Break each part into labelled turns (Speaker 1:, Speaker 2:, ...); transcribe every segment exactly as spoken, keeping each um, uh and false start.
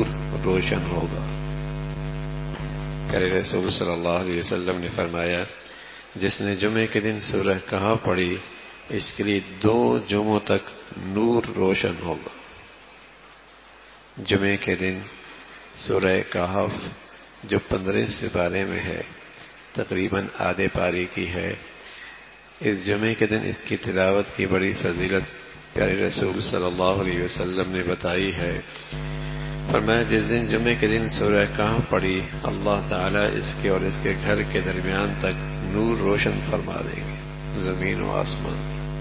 Speaker 1: نور روشن ہوگا۔ پیارے رسول صلی اللہ علیہ وسلم نے فرمایا، جس نے جمعے کے دن سورہ کہف پڑھی اس کے لیے دو جمعوں تک نور روشن ہوگا۔ جمعے کے دن سورہ کہف جو پندرہ سپارے میں ہے، تقریباً آدھے پاری کی ہے، اس جمعے کے دن اس کی تلاوت کی بڑی فضیلت پیارے رسول صلی اللہ علیہ وسلم نے بتائی ہے۔ فرمایا، جس دن جمعے کے دن سورہ کہف پڑھی اللہ تعالیٰ اس کے اور اس کے گھر کے درمیان تک نور روشن فرما دیں گے، زمین و آسمان۔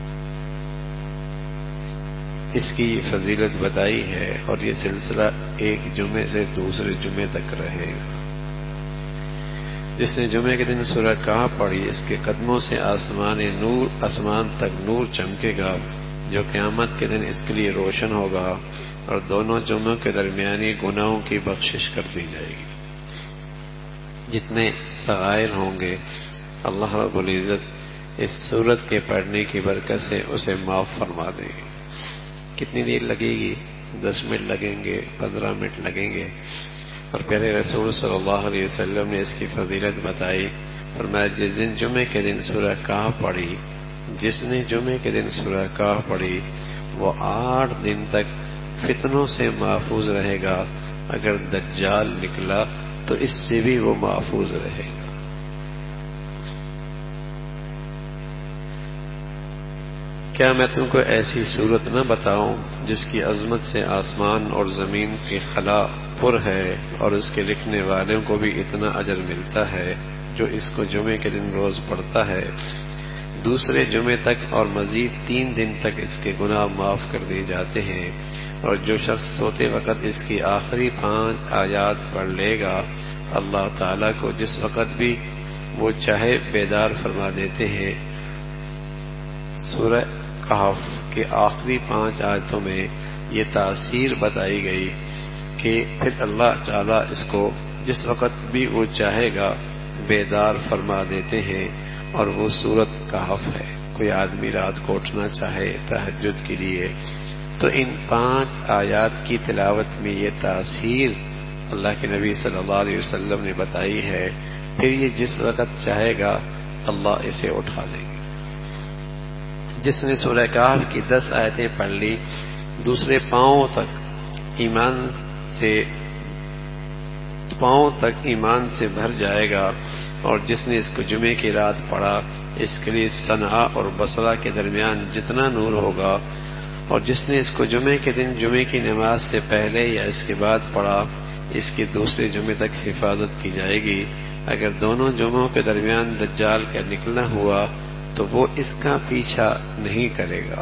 Speaker 1: اس کی فضیلت بتائی ہے اور یہ سلسلہ ایک جمعے سے دوسرے جمعے تک رہے گا۔ جس نے جمعے کے دن سورہ کہف پڑھی اس کے قدموں سے آسمان نور آسمان تک نور چمکے گا جو قیامت کے دن اس کے لیے روشن ہوگا، اور دونوں جمعوں کے درمیانی گناہوں کی بخشش کر دی جائے گی۔ جتنے صغائر ہوں گے اللہ رب العزت اس سورت کے پڑھنے کی برکت سے اسے معاف فرما دیں گے۔ کتنی دیر لگے گی؟ دس منٹ لگیں گے، پندرہ منٹ لگیں گے، اور پیارے رسول صلی اللہ علیہ وسلم نے اس کی فضیلت بتائی۔ فرمایا، جس دن جمعے کے دن سورہ کہف پڑھی جس نے جمعے کے دن سورہ کہف پڑھی وہ آٹھ دن تک فتنوں سے محفوظ رہے گا، اگر دجال نکلا تو اس سے بھی وہ محفوظ رہے گا۔ کیا میں تم کو ایسی صورت نہ بتاؤں جس کی عظمت سے آسمان اور زمین کی خلا پر ہے، اور اس کے لکھنے والوں کو بھی اتنا اجر ملتا ہے جو اس کو جمعے کے دن روز پڑھتا ہے، دوسرے جمعے تک اور مزید تین دن تک اس کے گناہ معاف کر دیے جاتے ہیں، اور جو شخص سوتے وقت اس کی آخری پانچ آیات پڑھ لے گا اللہ تعالیٰ کو جس وقت بھی وہ چاہے بیدار فرما دیتے ہیں۔ سورہ کہف کے آخری پانچ آیتوں میں یہ تاثیر بتائی گئی کہ پھر اللہ تعالیٰ اس کو جس وقت بھی وہ چاہے گا بیدار فرما دیتے ہیں، اور وہ سورت کہف ہے۔ کوئی آدمی رات کو اٹھنا چاہے تہجد کے لیے تو ان پانچ آیات کی تلاوت میں یہ تاثیر اللہ کے نبی صلی اللہ علیہ وسلم نے بتائی ہے، پھر یہ جس وقت چاہے گا اللہ اسے اٹھا دے گا۔ جس نے سورہ کہف کی دس آیتیں پڑھ لی دوسرے پاؤں تک ایمان سے پاؤں تک ایمان سے بھر جائے گا، اور جس نے اس کو جمعے کی رات پڑھا اس کے لیے صنعا اور بصرہ کے درمیان جتنا نور ہوگا، اور جس نے اس کو جمعے کے دن جمعے کی نماز سے پہلے یا اس کے بعد پڑھا اس کی دوسرے جمعے تک حفاظت کی جائے گی۔ اگر دونوں جمعوں کے درمیان دجال کا نکلنا ہوا تو وہ اس کا پیچھا نہیں کرے گا۔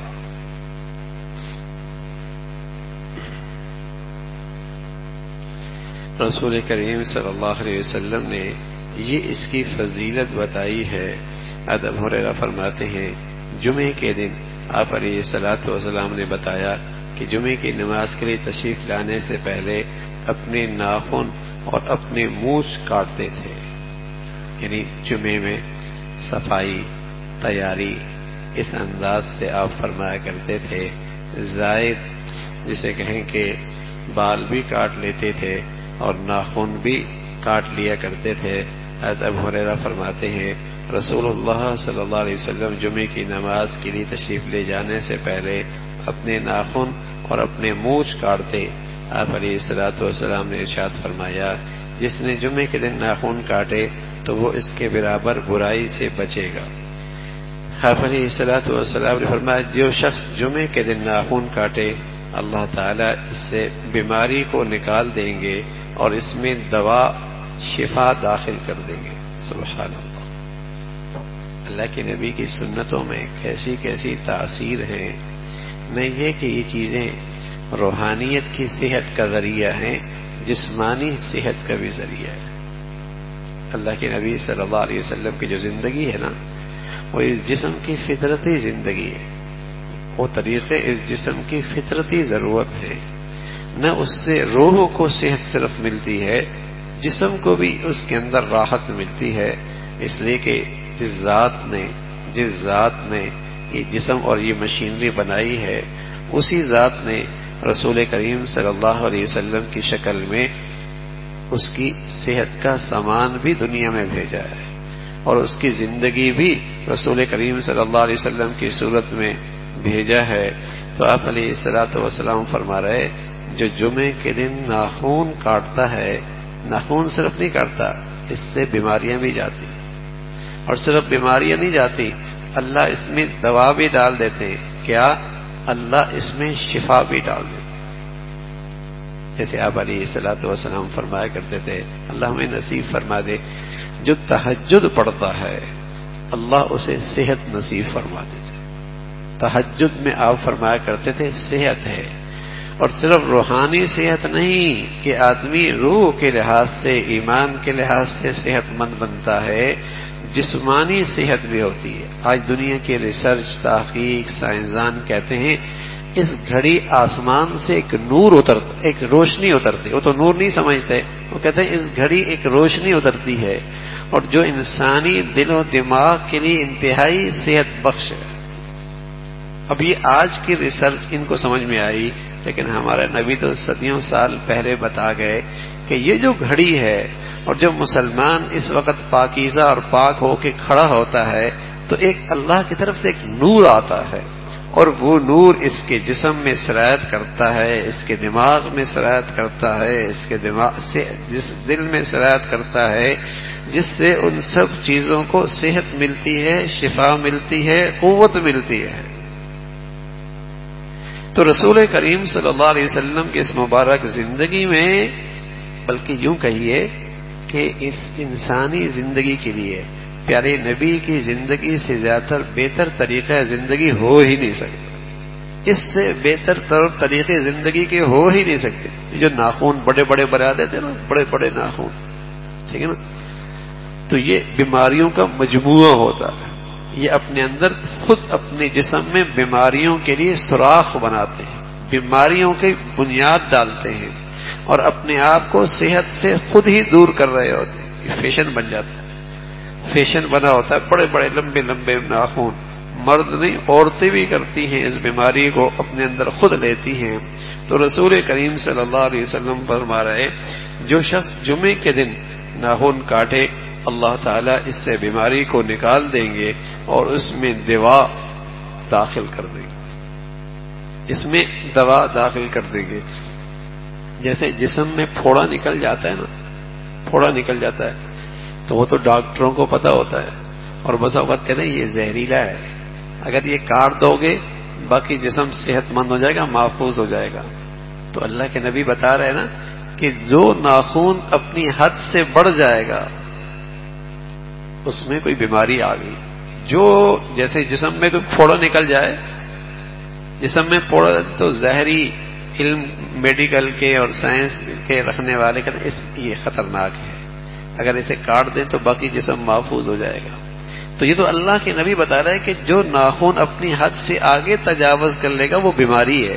Speaker 1: رسول کریم صلی اللہ علیہ وسلم نے یہ اس کی فضیلت بتائی ہے۔ ابو ہریرہ فرماتے ہیں جمعے کے دن آپ علیہ الصلوۃ والسلام نے بتایا کہ جمعے کی نماز کے لیے تشریف لانے سے پہلے اپنے ناخن اور اپنے مونچھ کاٹتے تھے، یعنی جمعے میں صفائی تیاری اس انداز سے آپ فرمایا کرتے تھے۔ زائد جسے کہیں کہ بال بھی کاٹ لیتے تھے اور ناخن بھی کاٹ لیا کرتے تھے۔ حضرت ابو ہریرہ فرماتے ہیں رسول اللہ صلی اللہ علیہ وسلم جمعے کی نماز کے لیے تشریف لے جانے سے پہلے اپنے ناخن اور اپنے مونچھ کاٹتے۔ آپ علیہ الصلوۃ والسلام نے ارشاد فرمایا جس نے جمعے کے دن ناخن کاٹے تو وہ اس کے برابر برائی سے بچے گا۔ آپ علیہ الصلوۃ والسلام نے فرمایا جو شخص جمعے کے دن ناخن کاٹے اللہ تعالیٰ اس سے بیماری کو نکال دیں گے اور اس میں دوا شفا داخل کر دیں گے۔ سبحان اللہ۔ اللہ کے نبی کی سنتوں میں کیسی کیسی تاثیر ہے، نہیں یہ کہ یہ چیزیں روحانیت کی صحت کا ذریعہ ہیں، جسمانی صحت کا بھی ذریعہ ہے۔ اللہ کے نبی صلی اللہ علیہ وسلم کی جو زندگی ہے نا وہ اس جسم کی فطرتی زندگی ہے، وہ طریقے اس جسم کی فطرتی ضرورت ہے، نہ اس سے روح کو صحت صرف ملتی ہے جسم کو بھی اس کے اندر راحت ملتی ہے، اس لیے کہ جس ذات نے جس ذات نے یہ جسم اور یہ مشینری بنائی ہے اسی ذات نے رسول کریم صلی اللہ علیہ وسلم کی شکل میں اس کی صحت کا سامان بھی دنیا میں بھیجا ہے، اور اس کی زندگی بھی رسول کریم صلی اللہ علیہ وسلم کی صورت میں بھیجا ہے۔ تو آپ علیہ الصلوۃ والسلام فرما رہے جو جمعے کے دن ناخون کاٹتا ہے، ناخون صرف نہیں کاٹتا، اس سے بیماریاں بھی جاتی، اور صرف بیماریاں نہیں جاتی، اللہ اس میں دوا بھی ڈال دیتے ہیں۔ کیا؟ اللہ اس میں شفا بھی ڈال دیتے، جیسے آپ علیہ الصلوۃ والسلام فرمایا کرتے تھے، اللہ ہمیں نصیب فرما دے جو تہجد پڑھتا ہے اللہ اسے صحت نصیب فرما دیتے۔ تہجد میں آپ فرمایا کرتے تھے صحت ہے، اور صرف روحانی صحت نہیں کہ آدمی روح کے لحاظ سے، ایمان کے لحاظ سے صحت مند بنتا ہے، جسمانی صحت بھی ہوتی ہے۔ آج دنیا کے ریسرچ، تحقیق، سائنسدان کہتے ہیں اس گھڑی آسمان سے ایک نور اترتا، ایک روشنی اترتی، وہ تو نور نہیں سمجھتے، وہ کہتے ہیں اس گھڑی ایک روشنی اترتی ہے، اور جو انسانی دل و دماغ کے لیے انتہائی صحت بخش ہے۔ اب یہ آج کی ریسرچ ان کو سمجھ میں آئی، لیکن ہمارے نبی تو صدیوں سال پہلے بتا گئے کہ یہ جو گھڑی ہے، اور جب مسلمان اس وقت پاکیزہ اور پاک ہو کے کھڑا ہوتا ہے تو ایک اللہ کی طرف سے ایک نور آتا ہے، اور وہ نور اس کے جسم میں سرایت کرتا ہے، اس کے دماغ میں سرایت کرتا ہے، اس کے دماغ سے جس دل میں سرایت کرتا ہے، جس سے ان سب چیزوں کو صحت ملتی ہے، شفا ملتی ہے، قوت ملتی ہے۔ تو رسول کریم صلی اللہ علیہ وسلم کی اس مبارک زندگی میں، بلکہ یوں کہیے کہ اس انسانی زندگی کے لیے پیارے نبی کی زندگی سے زیادہ بہتر طریقہ زندگی ہو ہی نہیں سکتا، اس سے بہتر طریقے زندگی کے ہو ہی نہیں سکتے۔ جو ناخون بڑے بڑے بنا دیتے نا، بڑے بڑے ناخون، ٹھیک ہے نا، تو یہ بیماریوں کا مجموعہ ہوتا ہے، یہ اپنے اندر خود اپنے جسم میں بیماریوں کے لیے سوراخ بناتے ہیں، بیماریوں کی بنیاد ڈالتے ہیں، اور اپنے آپ کو صحت سے خود ہی دور کر رہے ہوتے ہیں۔ یہ فیشن بن جاتا ہے، فیشن بنا ہوتا ہے، بڑے بڑے لمبے لمبے ناخون، مرد نہیں عورتیں بھی کرتی ہیں، اس بیماری کو اپنے اندر خود لیتی ہیں۔ تو رسول کریم صلی اللہ علیہ وسلم فرما رہے جو شخص جمعے کے دن ناخون کاٹے اللہ تعالیٰ اس سے بیماری کو نکال دیں گے اور اس میں دوا داخل کر دیں گے، اس میں دوا داخل کر دیں گے۔ جیسے جسم میں پھوڑا نکل جاتا ہے نا، پھوڑا نکل جاتا ہے تو وہ تو ڈاکٹروں کو پتا ہوتا ہے، اور بس اوقات کہتے ہیں یہ زہریلا ہے، اگر یہ کاٹ دو گے باقی جسم صحت مند ہو جائے گا، محفوظ ہو جائے گا۔ تو اللہ کے نبی بتا رہے ہیں نا کہ جو ناخون اپنی حد سے بڑھ جائے گا اس میں کوئی بیماری آ گئی، جو جیسے جسم میں کوئی پھوڑا نکل جائے، جسم میں پھوڑا تو ظاہری علم میڈیکل کے اور سائنس کے رکھنے والے کہتے ہیں اس یہ خطرناک ہے، اگر اسے کاٹ دیں تو باقی جسم محفوظ ہو جائے گا۔ تو یہ تو اللہ کے نبی بتا رہے ہیں کہ جو ناخن اپنی حد سے آگے تجاوز کر لے گا وہ بیماری ہے،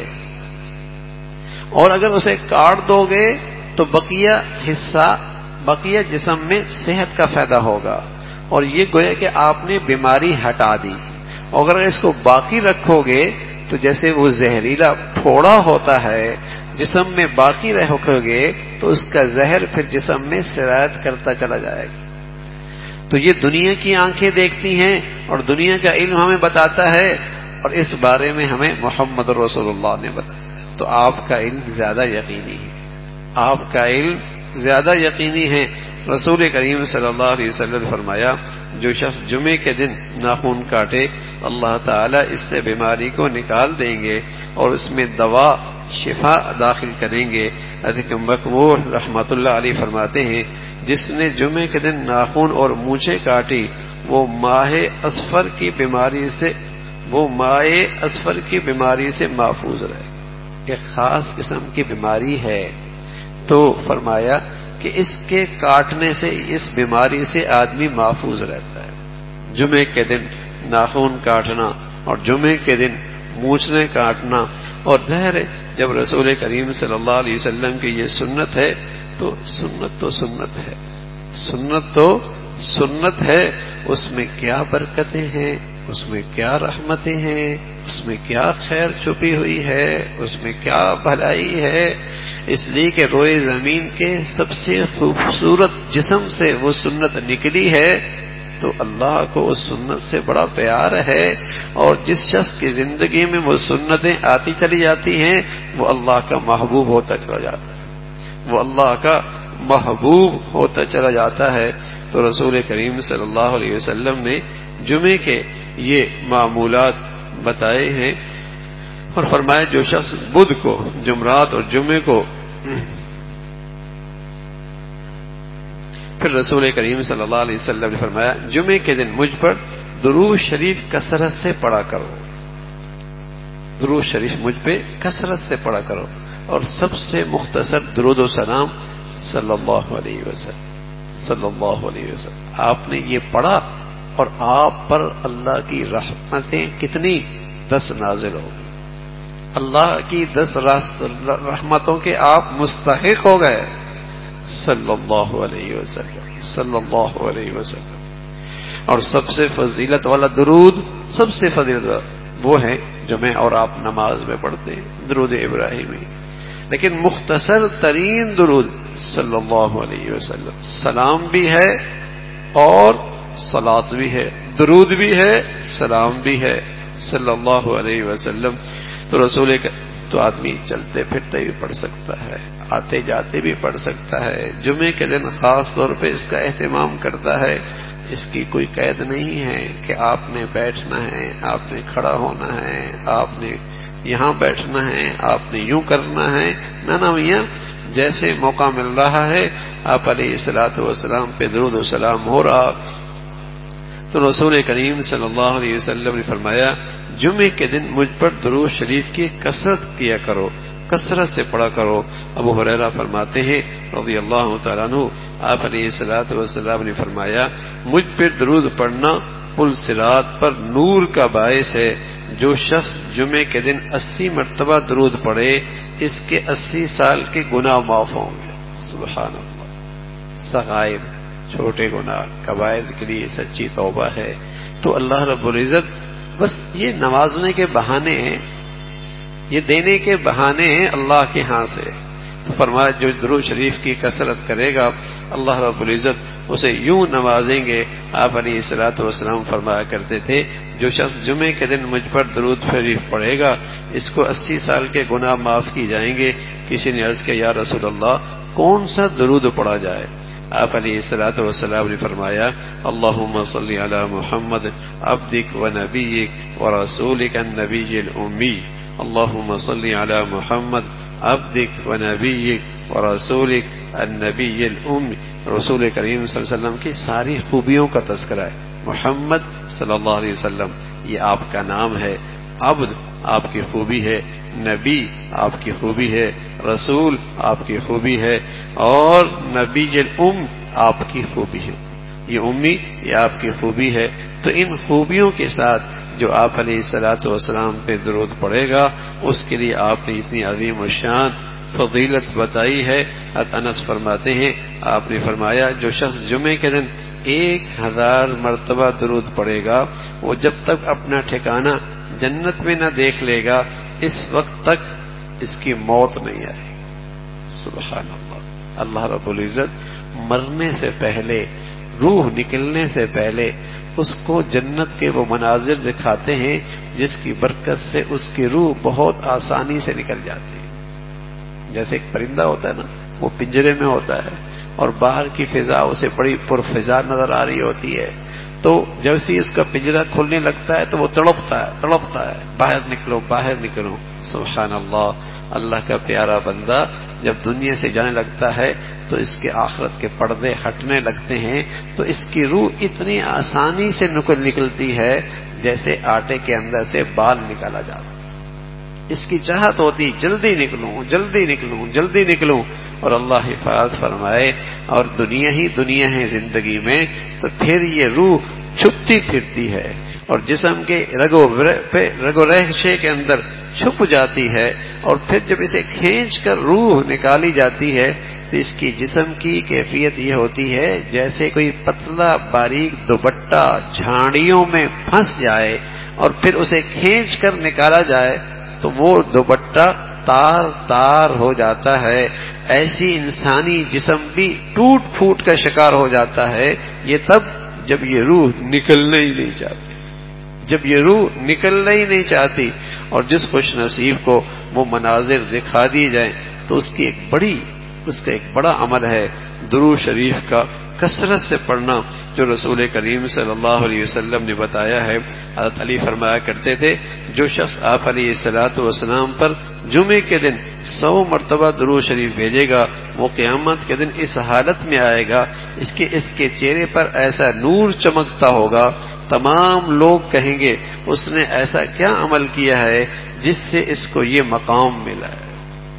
Speaker 1: اور اگر اسے کاٹ دو گے تو بقیہ حصہ، بقیہ جسم میں صحت کا فائدہ ہوگا، اور یہ گویا کہ آپ نے بیماری ہٹا دی۔ اور اگر اس کو باقی رکھو گے تو جیسے وہ زہریلا پھوڑا ہوتا ہے جسم میں باقی رکھو گے تو اس کا زہر پھر جسم میں سرایت کرتا چلا جائے گا۔ تو یہ دنیا کی آنکھیں دیکھتی ہیں اور دنیا کا علم ہمیں بتاتا ہے، اور اس بارے میں ہمیں محمد رسول اللہ نے بتایا۔ تو آپ کا علم زیادہ یقینی ہے، آپ کا علم زیادہ یقینی ہے۔ رسول کریم صلی اللہ علیہ وسلم نے فرمایا جو شخص جمعے کے دن ناخن کاٹے اللہ تعالیٰ اس سے بیماری کو نکال دیں گے اور اس میں دوا شفا داخل کریں گے۔ حضرت مقبول رحمۃ اللہ علیہ فرماتے ہیں جس نے جمعے کے دن ناخن اور مونچھیں کاٹی وہ ماہ اصفر کی بیماری سے وہ ماہ اصفر کی بیماری سے محفوظ رہے۔ ایک خاص قسم کی بیماری ہے، تو فرمایا کہ اس کے کاٹنے سے اس بیماری سے آدمی محفوظ رہتا ہے۔ جمعے کے دن ناخن کاٹنا اور جمعے کے دن مونچھیں کاٹنا، اور ظاہر ہے جب رسول کریم صلی اللہ علیہ وسلم کی یہ سنت ہے تو سنت تو سنت ہے، سنت تو سنت ہے، اس میں کیا برکتیں ہیں، اس میں کیا رحمتیں ہیں، اس میں کیا خیر چھپی ہوئی ہے، اس میں کیا بھلائی ہے؟ اس لیے کہ روئے زمین کے سب سے خوبصورت جسم سے وہ سنت نکلی ہے، تو اللہ کو اس سنت سے بڑا پیار ہے، اور جس شخص کی زندگی میں وہ سنتیں آتی چلی جاتی ہیں وہ اللہ کا محبوب ہوتا چلا جاتا ہے، وہ اللہ کا محبوب ہوتا چلا جاتا ہے۔ تو رسول کریم صلی اللہ علیہ وسلم نے جمعے کے یہ معمولات بتائے ہیں، اور فرمایا جو شخص بدھ کو، جمعرات اور جمعے کو، پھر رسول کریم صلی اللہ علیہ وسلم نے فرمایا جمعے کے دن مجھ پر درود شریف کثرت سے پڑھا کرو، درود شریف مجھ پہ کثرت سے پڑھا کرو، اور سب سے مختصر درود و سلام صلی اللہ علیہ وسلم، صلی اللہ علیہ وسلم۔ آپ نے یہ پڑھا اور آپ پر اللہ کی رحمتیں کتنی؟ دس نازل ہو گئی، اللہ کی دس رحمتوں کے آپ مستحق ہو گئے، صلی اللہ علیہ وسلم، صلی اللہ علیہ وسلم۔ اور سب سے فضیلت والا درود، سب سے فضیلت وہ ہے جو میں اور آپ نماز میں پڑھتے ہیں، درود ابراہیمی، لیکن مختصر ترین درود صلی اللہ علیہ وسلم، سلام بھی ہے اور صلاۃ بھی ہے، درود بھی ہے، سلام بھی ہے، صلی اللہ علیہ وسلم۔ تو رسول کا تو آدمی چلتے پھرتے بھی پڑھ سکتا ہے، آتے جاتے بھی پڑھ سکتا ہے، جمعے کے دن خاص طور پہ اس کا اہتمام کرتا ہے۔ اس کی کوئی قید نہیں ہے کہ آپ نے بیٹھنا ہے، آپ نے کھڑا ہونا ہے، آپ نے یہاں بیٹھنا ہے، آپ نے یوں کرنا ہے، نہ نہ میاں جیسے موقع مل رہا ہے آپ علیہ الصلوۃ والسلام پہ درود و سلام ہو رہا۔ تو رسول کریم صلی اللہ علیہ وسلم نے فرمایا جمعے کے دن مجھ پر درود شریف کی کثرت کیا کرو، کثرت سے پڑھا کرو۔ ابو ہریرہ فرماتے ہیں رضی اللہ تعالیٰ عنہ، آپ علیہ الصلوۃ والسلام نے فرمایا مجھ پر درود پڑھنا پل صراط پر نور کا باعث ہے، جو شخص جمعے کے دن اسی مرتبہ درود پڑھے اس کے اسی سال کے گناہ معاف ہوں گے۔ سبحان اللہ، صغائر چھوٹے گناہ، کبائر کے لیے سچی توبہ ہے۔ تو اللہ رب العزت بس یہ نوازنے کے بہانے ہیں، یہ دینے کے بہانے ہیں اللہ کے ہاں سے۔ تو فرمایا جو درود شریف کی کثرت کرے گا اللہ رب العزت اسے یوں نوازیں گے۔ آپ علیہ الصلوۃ والسلام فرمایا کرتے تھے جو شخص جمعے کے دن مجھ پر درود شریف پڑھے گا اس کو اسی سال کے گناہ معاف کی جائیں گے۔ کسی نے عرض کیا یا رسول اللہ کون سا درود پڑھا جائے؟ آپ علیہ الصلوۃ والسلام نے فرمایا اللہم صلی علی محمد عبدک و نبیک و رسولک النبی الامی، اللہم صلی علی محمد عبدک و نبیک و رسولک النبی الامی۔ رسول کریم صلی اللہ علیہ وسلم کی ساری خوبیوں کا تذکرہ ہے۔ محمد صلی اللہ علیہ وسلم یہ آپ کا نام ہے، عبد آپ کی خوبی ہے، نبی آپ کی خوبی ہے، رسول آپ کی خوبی ہے، اور نبی الام آپ کی خوبی ہے۔ یہ امی یہ آپ کی خوبی ہے۔ تو ان خوبیوں کے ساتھ جو آپ علیہ الصلوۃ والسلام پہ درود پڑھے گا اس کے لیے آپ نے اتنی عظیم الشان فضیلت بتائی ہے۔ انس فرماتے ہیں آپ نے فرمایا جو شخص جمعے کے دن ایک ہزار مرتبہ درود پڑھے گا وہ جب تک اپنا ٹھکانہ جنت میں نہ دیکھ لے گا اس وقت تک اس کی موت نہیں آئے گی۔ سبحان اللہ، اللہ رب العزت مرنے سے پہلے، روح نکلنے سے پہلے اس کو جنت کے وہ مناظر دکھاتے ہیں جس کی برکت سے اس کی روح بہت آسانی سے نکل جاتی ہے۔ جیسے ایک پرندہ ہوتا ہے نا، وہ پنجرے میں ہوتا ہے اور باہر کی فضا اسے بڑی پرفضا نظر آ رہی ہوتی ہے، تو جب سے اس کا پنجرہ کھلنے لگتا ہے تو وہ تڑپتا ہے تڑپتا ہے باہر نکلو باہر نکلو۔ سبحان اللہ، اللہ کا پیارا بندہ جب دنیا سے جانے لگتا ہے تو اس کے آخرت کے پردے ہٹنے لگتے ہیں، تو اس کی روح اتنی آسانی سے نکل نکلتی ہے جیسے آٹے کے اندر سے بال نکالا جاتا ہے۔ اس کی چاہت ہوتی جلدی نکلوں جلدی نکلوں جلدی نکلوں، اور اللہ حفاظت فرمائے اور دنیا ہی دنیا ہے زندگی میں، تو پھر یہ روح چھپتی پھرتی ہے اور جسم کے رگو رگو رہشے کے اندر چھپ جاتی ہے، اور پھر جب اسے کھینچ کر روح نکالی جاتی ہے تو اس کی جسم کی کیفیت یہ ہوتی ہے جیسے کوئی پتلا باریک دوپٹہ جھاڑیوں میں پھنس جائے اور پھر اسے کھینچ کر نکالا جائے تو وہ دوپٹہ تار تار ہو جاتا ہے. ایسی انسانی جسم بھی ٹوٹ پھوٹ کا شکار ہو جاتا ہے. یہ تب جب یہ روح نکلنا ہی نہیں چاہتی، جب یہ روح نکلنا ہی نہیں چاہتی. اور جس خوش نصیب کو وہ مناظر دکھا دی جائیں تو اس کی ایک بڑی اس کا ایک بڑا عمل ہے درود شریف کا کثرت سے پڑھنا، جو رسول کریم صلی اللہ علیہ وسلم نے بتایا ہے. حضرت علی فرمایا کرتے تھے جو شخص آپ علیہ الصلوۃ والسلام پر جمعے کے دن سو مرتبہ درود شریف بھیجے گا وہ قیامت کے دن اس حالت میں آئے گا اس کے اس کے چہرے پر ایسا نور چمکتا ہوگا، تمام لوگ کہیں گے اس نے ایسا کیا عمل کیا ہے جس سے اس کو یہ مقام ملا ہے.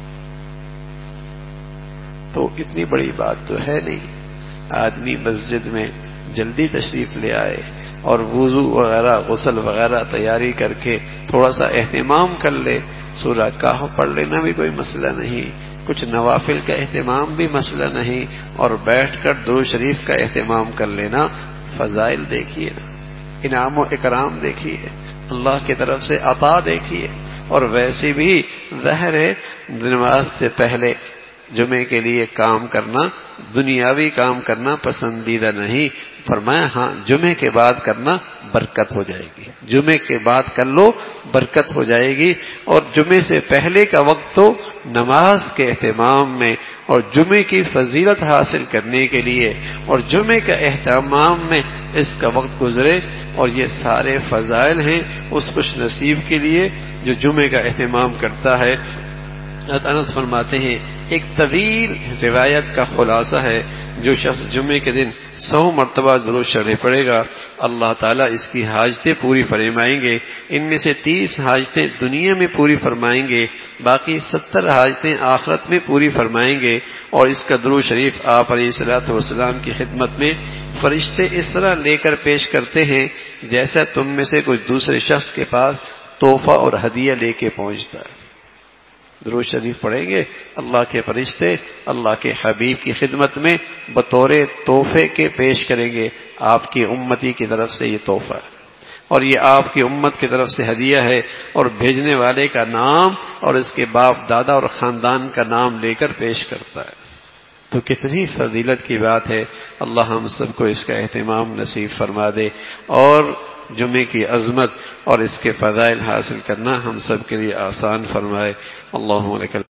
Speaker 1: تو اتنی بڑی بات تو ہے نہیں. آدمی مسجد میں جلدی تشریف لے آئے اور وضو وغیرہ غسل وغیرہ تیاری کر کے تھوڑا سا اہتمام کر لے. سورہ کہف پڑھ لینا بھی کوئی مسئلہ نہیں، کچھ نوافل کا اہتمام بھی مسئلہ نہیں، اور بیٹھ کر درود شریف کا اہتمام کر لینا. فضائل دیکھیے نا، انعام و اکرام دیکھیے، اللہ کی طرف سے عطا دیکھیے. اور ویسے بھی ظاہر ہے نماز سے پہلے جمعے کے لیے کام کرنا، دنیاوی کام کرنا پسندیدہ نہیں. فرمایا ہاں جمعے کے بعد کرنا برکت ہو جائے گی، جمعے کے بعد کر لو برکت ہو جائے گی. اور جمعے سے پہلے کا وقت تو نماز کے اہتمام میں اور جمعے کی فضیلت حاصل کرنے کے لیے اور جمعے کا اہتمام میں اس کا وقت گزرے. اور یہ سارے فضائل ہیں اس خوش نصیب کے لیے جو جمعے کا اہتمام کرتا ہے. حضرت انس فرماتے ہیں ایک طویل روایت کا خلاصہ ہے جو شخص جمعے کے دن سو مرتبہ درود شریف پڑھے گا اللہ تعالیٰ اس کی حاجتیں پوری فرمائیں گے. ان میں سے تیس حاجتیں دنیا میں پوری فرمائیں گے، باقی ستر حاجتیں آخرت میں پوری فرمائیں گے. اور اس کا درود شریف آپ علیہ الصلوۃ والسلام کی خدمت میں فرشتے اس طرح لے کر پیش کرتے ہیں جیسا تم میں سے کوئی دوسرے شخص کے پاس تحفہ اور ہدیہ لے کے پہنچتا ہے. درود شریف پڑھیں گے اللہ کے فرشتے اللہ کے حبیب کی خدمت میں بطور تحفے کے پیش کریں گے آپ کی امتی کی طرف سے یہ تحفہ ہے اور یہ آپ کی امت کی طرف سے ہدیہ ہے، اور بھیجنے والے کا نام اور اس کے باپ دادا اور خاندان کا نام لے کر پیش کرتا ہے. تو کتنی فضیلت کی بات ہے. اللہ ہم سب کو اس کا اہتمام نصیب فرما دے اور جمعے کی عظمت اور اس کے فضائل حاصل کرنا ہم سب کے لیے آسان فرمائے. اللہم لک